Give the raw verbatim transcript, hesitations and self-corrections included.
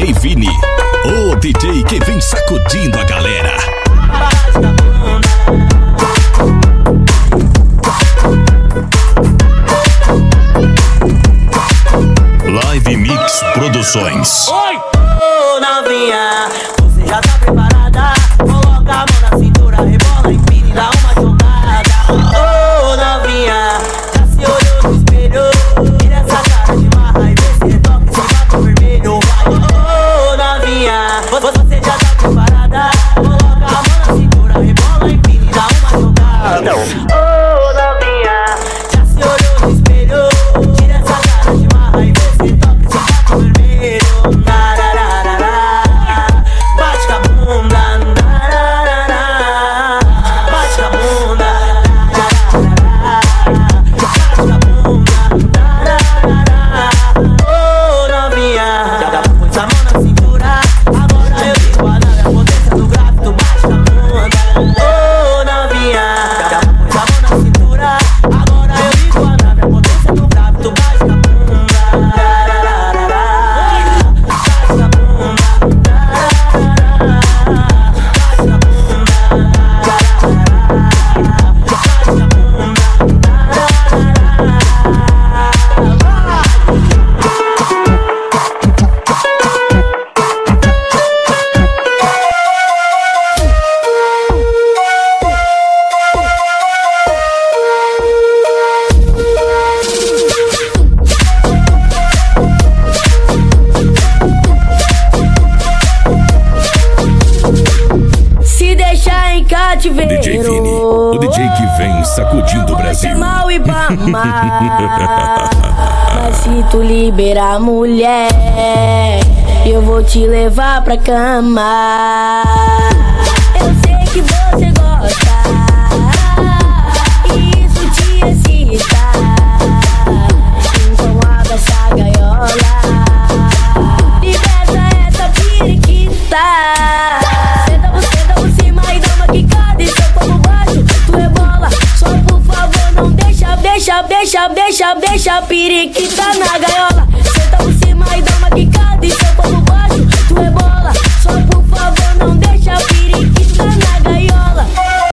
J Vini, o D J que vem sacudindo a galera. Live Mix Produções. Oi! Ô, novinha, você já tá preparada? Coloca a mão na cintura, rebola, empina e dá uma jogada. Ô, novinha, já se olhou no espelho? Tira essa cara de marra e vê se retoca esse batom vermelho. Ô, novinha, você já tá preparada? Coloca a mão na cintura, rebola, empina e dá uma jogada. Ô, novinha, já se olhou no espelho? Tira essa cara de marra e vê se retoca esse batom vermelho. Bate com a bunda, bate com a bunda, bate com a bunda. Ô, novinha, já pôs a mão na cintura, agora eu digo a nave, a potência do grave, tu bate com a bunda. Ô, novinha, já pôs a mão na cintura, agora eu digo a nave, a potência do grave, tu bate com a bunda. D J Vini, o D J que vem sacudindo o Brasil. Mal e bamar. Mas se tu liberar, mulher, eu vou te levar pra cama. Eu sei que você gosta, e isso te excita. Então abre essa gaiola, liberta essa periquita. Senta você, senta por cima e dá uma quicada. E seu corpo baixo, tu rebola. Só por favor não deixa, deixa, deixa, deixa, deixa a periquita na gaiola. Senta por cima e dá uma quicada. E seu